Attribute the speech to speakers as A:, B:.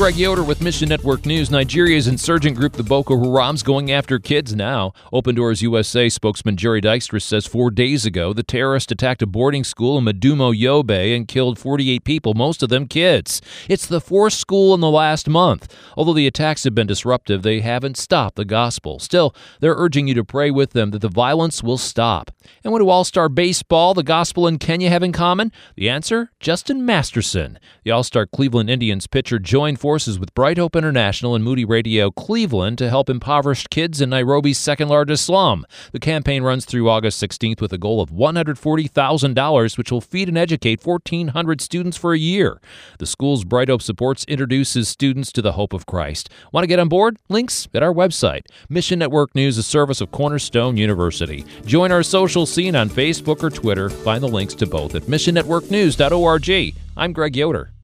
A: Greg Yoder with Mission Network News. Nigeria's insurgent group, the Boko Haram's going after kids now. Open Doors USA spokesman Jerry Dykstra says 4 days ago the terrorists attacked a boarding school in Madumo, Yobe and killed 48 people, most of them kids. It's the fourth school in the last month. Although the attacks have been disruptive, they haven't stopped the gospel. Still, they're urging you to pray with them that the violence will stop. And what do All-Star Baseball, the gospel, and Kenya have in common? The answer? Justin Masterson. The All-Star Cleveland Indians pitcher joined forces with Bright Hope International and Moody Radio Cleveland to help impoverished kids in Nairobi's second-largest slum. The campaign runs through August 16th with a goal of $140,000, which will feed and educate 1,400 students for a year. The school's Bright Hope supports introduces students to the hope of Christ. Want to get on board? Links at our website. Mission Network News, a service of Cornerstone University. Join our social scene on Facebook or Twitter. Find the links to both at missionnetworknews.org. I'm Greg Yoder.